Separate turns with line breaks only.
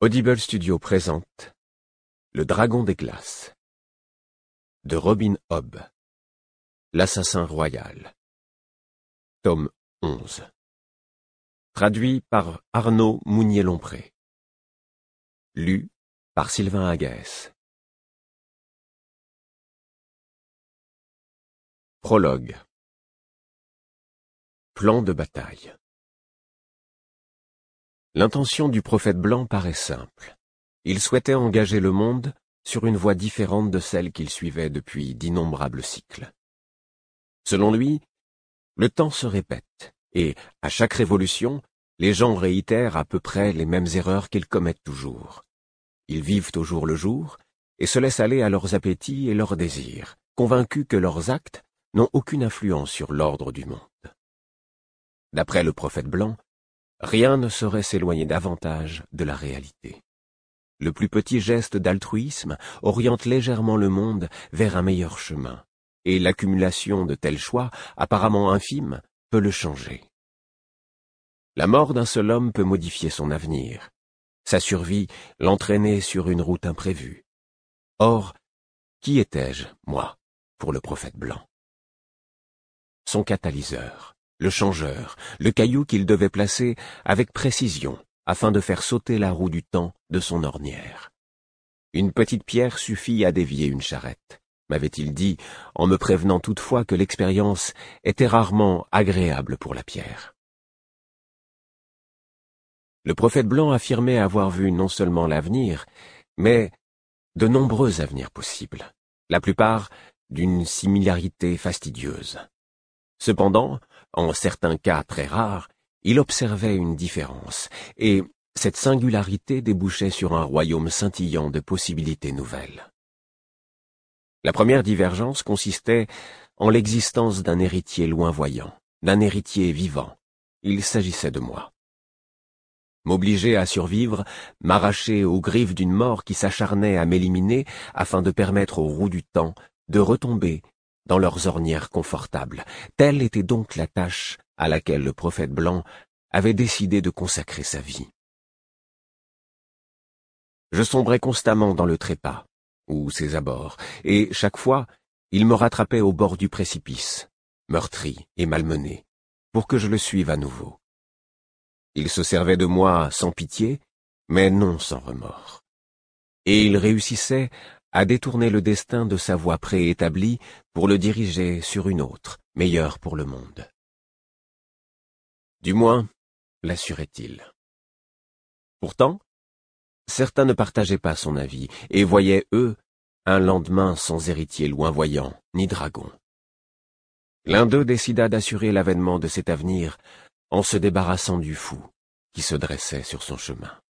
Audible Studio présente Le Dragon des Glaces de Robin Hobb, l'Assassin Royal, tome 11, traduit par Arnaud Mounier-Lompré, lu par Sylvain Agaès. Prologue. Plan de bataille. L'intention du prophète blanc paraît simple. Il souhaitait engager le monde sur une voie différente de celle qu'il suivait depuis d'innombrables cycles. Selon lui, le temps se répète, et, à chaque révolution, les gens réitèrent à peu près les mêmes erreurs qu'ils commettent toujours. Ils vivent au jour le jour, et se laissent aller à leurs appétits et leurs désirs, convaincus que leurs actes n'ont aucune influence sur l'ordre du monde. D'après le prophète blanc, rien ne saurait s'éloigner davantage de la réalité. Le plus petit geste d'altruisme oriente légèrement le monde vers un meilleur chemin, et l'accumulation de tels choix, apparemment infimes, peut le changer. La mort d'un seul homme peut modifier son avenir, sa survie l'entraîner sur une route imprévue. Or, qui étais-je, moi, pour le prophète blanc? Son catalyseur, le changeur, le caillou qu'il devait placer avec précision afin de faire sauter la roue du temps de son ornière. Une petite pierre suffit à dévier une charrette, m'avait-il dit, en me prévenant toutefois que l'expérience était rarement agréable pour la pierre. Le prophète blanc affirmait avoir vu non seulement l'avenir, mais de nombreux avenirs possibles, la plupart d'une similarité fastidieuse. Cependant, en certains cas très rares, il observait une différence, et cette singularité débouchait sur un royaume scintillant de possibilités nouvelles. La première divergence consistait en l'existence d'un héritier loinvoyant, d'un héritier vivant. Il s'agissait de moi. M'obliger à survivre, m'arracher aux griffes d'une mort qui s'acharnait à m'éliminer afin de permettre aux roues du temps de retomber dans leurs ornières confortables. Telle était donc la tâche à laquelle le prophète blanc avait décidé de consacrer sa vie. Je sombrais constamment dans le trépas, ou ses abords, et chaque fois, il me rattrapait au bord du précipice, meurtri et malmené, pour que je le suive à nouveau. Il se servait de moi sans pitié, mais non sans remords. Et il réussissait à détourner le destin de sa voie préétablie pour le diriger sur une autre, meilleure pour le monde. Du moins, l'assurait-il. Pourtant, certains ne partageaient pas son avis et voyaient, eux, un lendemain sans héritier loinvoyant ni dragon. L'un d'eux décida d'assurer l'avènement de cet avenir en se débarrassant du fou qui se dressait sur son chemin.